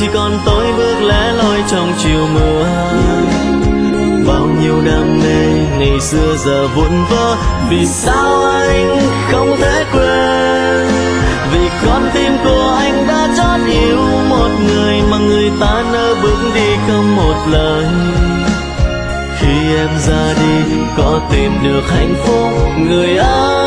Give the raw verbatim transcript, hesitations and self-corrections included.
chỉ còn tôi bước lẻ loi trong chiều mưa. Bao nhiêu đam mê ngày xưa giờ vụn vỡ, vì sao anh không thể quên? Vì con tim của anh đã chót yêu một người mà người ta nỡ bước đi không một lời. Khi em ra đi có tìm được hạnh phúc người ơi?